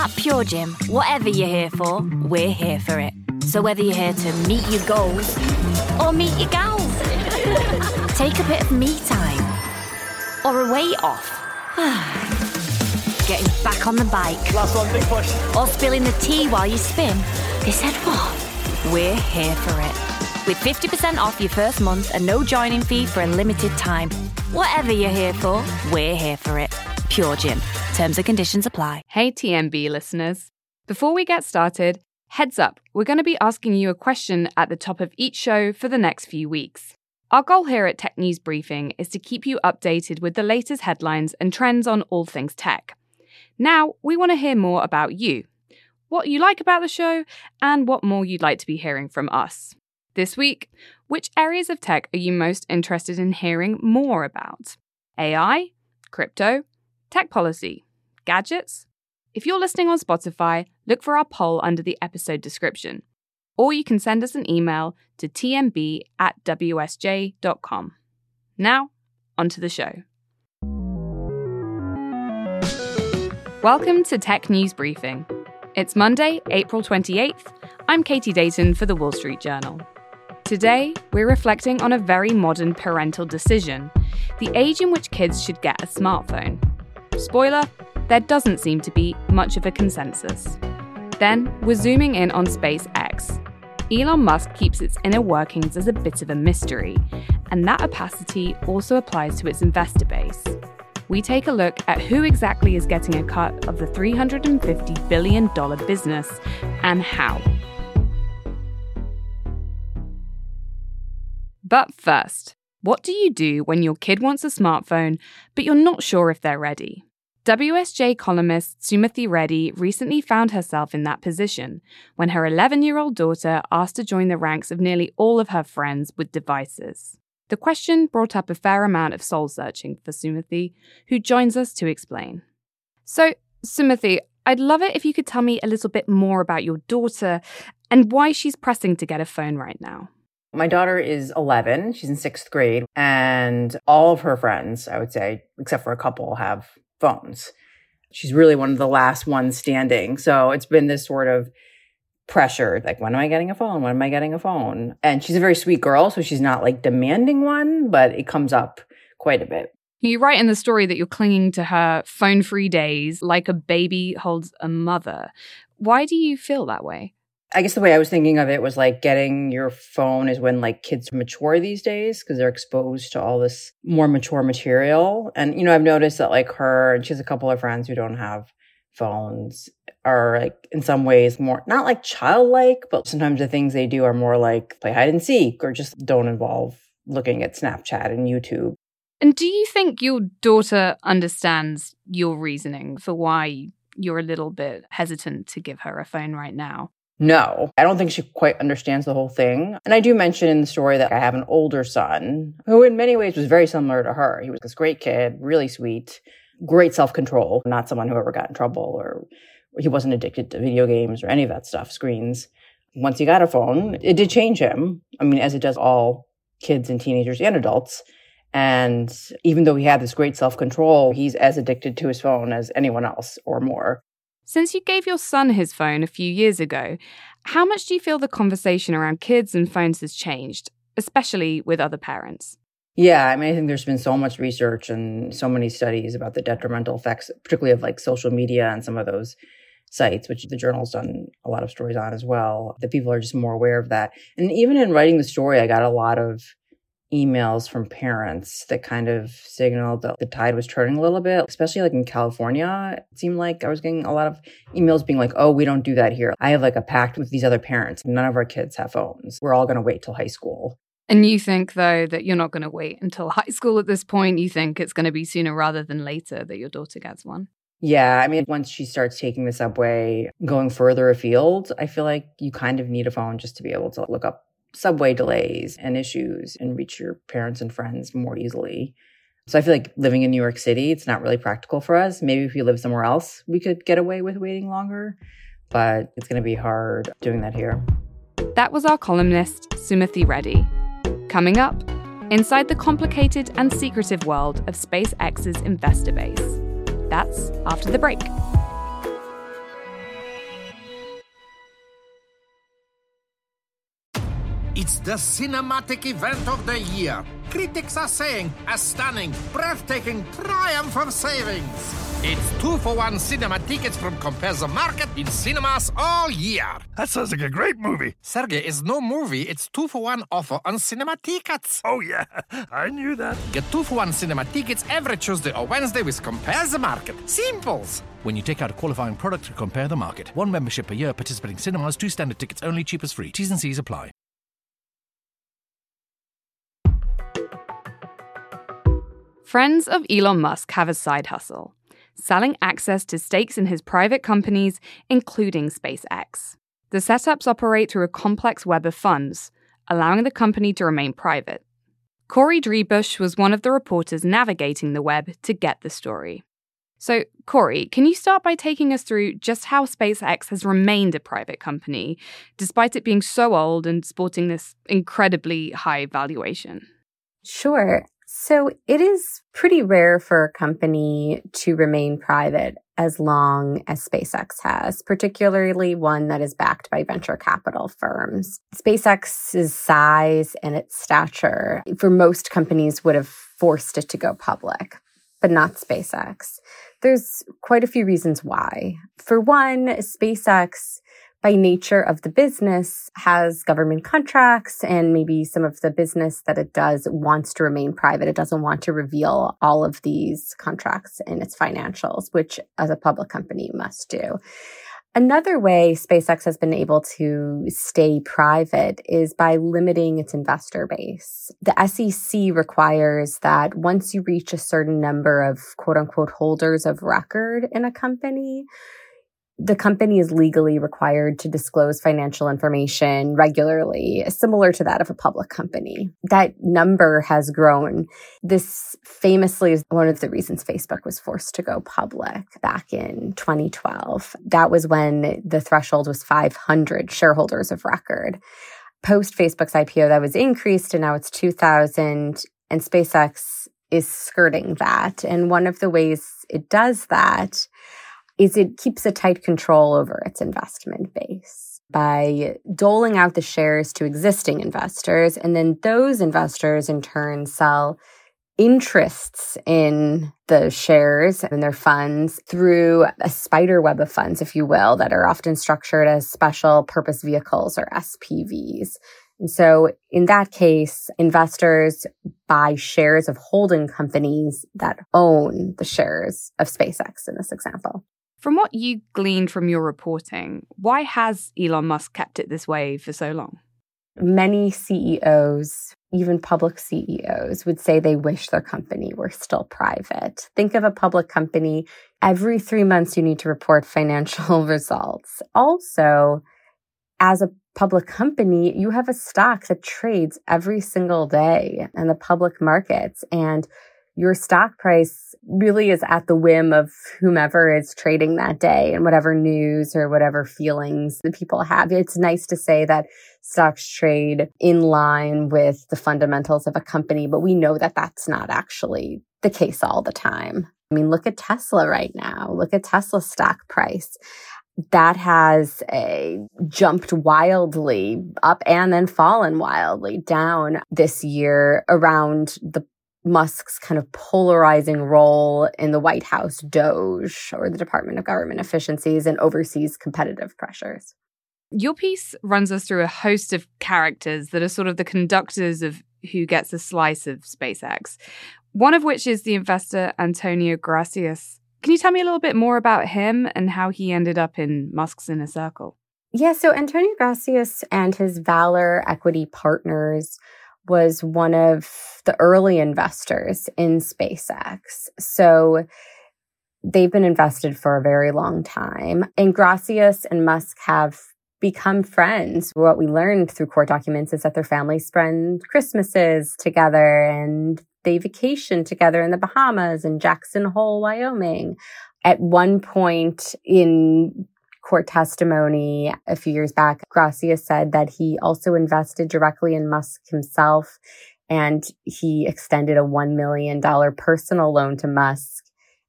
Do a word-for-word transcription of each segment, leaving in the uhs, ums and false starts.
At Pure Gym, whatever you're here for, we're here for it. So whether you're here to meet your goals or meet your gals, take a bit of me time or a weight off, getting back on the bike, last one, big push, or spilling the tea while you spin, they said what? We're here for it. With fifty percent off your first month and no joining fee for a limited time. Whatever you're here for, we're here for it. Pure Gym. Terms and conditions apply. Hey T M B listeners. Before we get started, heads up, we're going to be asking you a question at the top of each show for the next few weeks. Our goal here at Tech News Briefing is to keep you updated with the latest headlines and trends on all things tech. Now, we want to hear more about you, what you like about the show, and what more you'd like to be hearing from us. This week, which areas of tech are you most interested in hearing more about? A I, crypto, tech policy, gadgets? If you're listening on Spotify, look for our poll under the episode description. Or you can send us an email to t m b at w s j dot com. Now, onto the show. Welcome to Tech News Briefing. It's Monday, April twenty-eighth. I'm Katie Dayton for The Wall Street Journal. Today, we're reflecting on a very modern parental decision, the age in which kids should get a smartphone. Spoiler, there doesn't seem to be much of a consensus. Then, we're zooming in on SpaceX. Elon Musk keeps its inner workings as a bit of a mystery, and that opacity also applies to its investor base. We take a look at who exactly is getting a cut of the three hundred fifty billion dollars business and how. But first, what do you do when your kid wants a smartphone, but you're not sure if they're ready? W S J columnist Sumathi Reddy recently found herself in that position when her eleven-year-old daughter asked to join the ranks of nearly all of her friends with devices. The question brought up a fair amount of soul-searching for Sumathi, who joins us to explain. So, Sumathi, I'd love it if you could tell me a little bit more about your daughter and why she's pressing to get a phone right now. My daughter is eleven. She's in sixth grade. And all of her friends, I would say, except for a couple, have phones. She's really one of the last ones standing. So it's been this sort of pressure, like, when am I getting a phone? When am I getting a phone? And she's a very sweet girl, so she's not like demanding one, but it comes up quite a bit. You write in the story that you're clinging to her phone-free days like a baby holds a mother. Why do you feel that way? I guess the way I was thinking of it was like getting your phone is when like kids mature these days because they're exposed to all this more mature material. And, you know, I've noticed that like her, and she has a couple of friends who don't have phones, are like in some ways more, not like childlike, but sometimes the things they do are more like play hide and seek or just don't involve looking at Snapchat and YouTube. And do you think your daughter understands your reasoning for why you're a little bit hesitant to give her a phone right now? No, I don't think she quite understands the whole thing. And I do mention in the story that I have an older son who in many ways was very similar to her. He was this great kid, really sweet, great self-control, not someone who ever got in trouble or he wasn't addicted to video games or any of that stuff, screens. Once he got a phone, it did change him. I mean, as it does all kids and teenagers and adults. And even though he had this great self-control, he's as addicted to his phone as anyone else or more. Since you gave your son his phone a few years ago, how much do you feel the conversation around kids and phones has changed, especially with other parents? Yeah, I mean, I think there's been so much research and so many studies about the detrimental effects, particularly of like social media and some of those sites, which the Journal's done a lot of stories on as well, that people are just more aware of that. And even in writing the story, I got a lot of emails from parents that kind of signaled that the tide was turning a little bit, especially like in California. It seemed like I was getting a lot of emails being like, oh, we don't do that here. I have like a pact with these other parents. None of our kids have phones. We're all going to wait till high school. And you think, though, that you're not going to wait until high school at this point? You think it's going to be sooner rather than later that your daughter gets one? Yeah, I mean, once she starts taking the subway, going further afield, I feel like you kind of need a phone just to be able to look up subway delays and issues and reach your parents and friends more easily. So I feel like living in New York City, it's not really practical for us. Maybe if we live somewhere else, we could get away with waiting longer, but it's going to be hard doing that here. That was our columnist, Sumathi Reddy. Coming up, inside the complicated and secretive world of SpaceX's investor base. That's after the break. It's the cinematic event of the year. Critics are saying a stunning, breathtaking triumph of savings. It's two for one cinema tickets from Compare the Market in cinemas all year. That sounds like a great movie. Sergey, it's no movie. It's two for one offer on cinema tickets. Oh, yeah. I knew that. Get two for one cinema tickets every Tuesday or Wednesday with Compare the Market. Simples. When you take out a qualifying product to Compare the Market. One membership per year, participating cinemas, two standard tickets only, cheapest free. T's and C's apply. Friends of Elon Musk have a side hustle, selling access to stakes in his private companies, including SpaceX. The setups operate through a complex web of funds, allowing the company to remain private. Corey Driebusch was one of the reporters navigating the web to get the story. So, Corey, can you start by taking us through just how SpaceX has remained a private company, despite it being so old and sporting this incredibly high valuation? Sure. So it is pretty rare for a company to remain private as long as SpaceX has, particularly one that is backed by venture capital firms. SpaceX's size and its stature, for most companies, would have forced it to go public, but not SpaceX. There's quite a few reasons why. For one, SpaceX, by nature of the business, has government contracts, and maybe some of the business that it does wants to remain private. It doesn't want to reveal all of these contracts in its financials, which as a public company must do. Another way SpaceX has been able to stay private is by limiting its investor base. The S E C requires that once you reach a certain number of quote unquote holders of record in a company, the company is legally required to disclose financial information regularly, similar to that of a public company. That number has grown. This famously is one of the reasons Facebook was forced to go public back in twenty twelve. That was when the threshold was five hundred shareholders of record. Post Facebook's I P O, that was increased, and now it's two thousand, and SpaceX is skirting that. And one of the ways it does that is it keeps a tight control over its investment base by doling out the shares to existing investors. And then those investors in turn sell interests in the shares and their funds through a spider web of funds, if you will, that are often structured as special purpose vehicles or S P Vs. And so in that case, investors buy shares of holding companies that own the shares of SpaceX in this example. From what you gleaned from your reporting, why has Elon Musk kept it this way for so long? Many C E Os, even public C E Os, would say they wish their company were still private. Think of a public company. Every three months, you need to report financial results. Also, as a public company, you have a stock that trades every single day in the public markets, and your stock price really is at the whim of whomever is trading that day and whatever news or whatever feelings that people have. It's nice to say that stocks trade in line with the fundamentals of a company, but we know that that's not actually the case all the time. I mean, look at Tesla right now. Look at Tesla's stock price. That has a, jumped wildly up and then fallen wildly down this year around the Musk's kind of polarizing role in the White House DOGE, or the Department of Government Efficiencies, and overseas competitive pressures. Your piece runs us through a host of characters that are sort of the conductors of who gets a slice of SpaceX, one of which is the investor Antonio Gracias. Can you tell me a little bit more about him and how he ended up in Musk's inner circle? Yeah, so Antonio Gracias and his Valor Equity Partners was one of the early investors in SpaceX. So they've been invested for a very long time. And Gracias and Musk have become friends. What we learned through court documents is that their families spend Christmases together and they vacation together in the Bahamas and Jackson Hole, Wyoming. At one point in court testimony a few years back, Gracias said that he also invested directly in Musk himself, and he extended a one million dollars personal loan to Musk.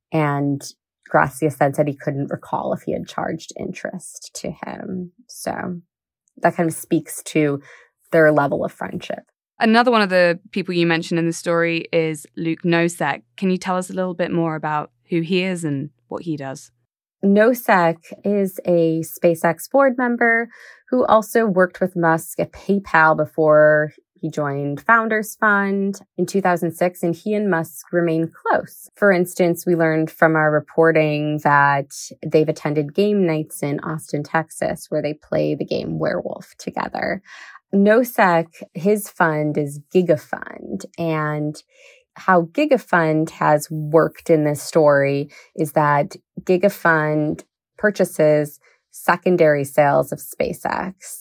And Gracias then said he couldn't recall if he had charged interest to him. So that kind of speaks to their level of friendship. Another one of the people you mentioned in the story is Luke Nosek. Can you tell us a little bit more about who he is and what he does? Nosek is a SpaceX board member who also worked with Musk at PayPal before he joined Founders Fund in two thousand six, and he and Musk remain close. For instance, we learned from our reporting that they've attended game nights in Austin, Texas, where they play the game Werewolf together. Nosek, his fund is GigaFund, and how GigaFund has worked in this story is that GigaFund purchases secondary sales of SpaceX,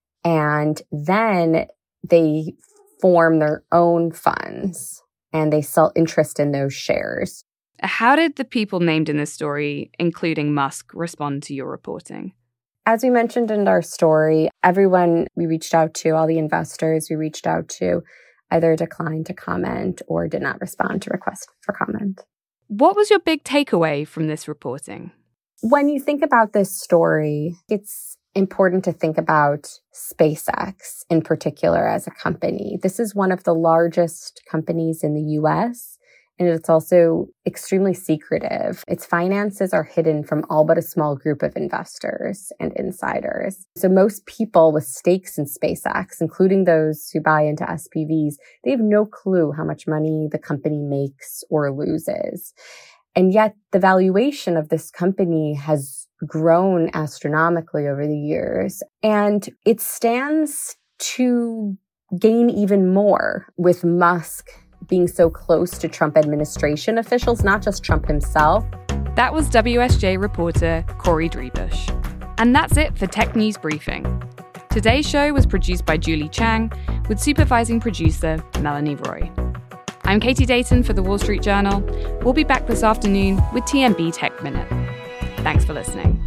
and then they form their own funds and they sell interest in those shares. How did the people named in this story, including Musk, respond to your reporting? As we mentioned in our story, everyone we reached out to, all the investors we reached out to, either declined to comment or did not respond to requests for comment. What was your big takeaway from this reporting? When you think about this story, it's important to think about SpaceX in particular as a company. This is one of the largest companies in the U S, and it's also extremely secretive. Its finances are hidden from all but a small group of investors and insiders. So most people with stakes in SpaceX, including those who buy into S P Vs, they have no clue how much money the company makes or loses. And yet the valuation of this company has grown astronomically over the years, and it stands to gain even more with Musk being so close to Trump administration officials, not just Trump himself. That was W S J reporter Corey Driebush. And that's it for Tech News Briefing. Today's show was produced by Julie Chang, with supervising producer Melanie Roy. I'm Katie Dayton for The Wall Street Journal. We'll be back this afternoon with T M B Tech Minute. Thanks for listening.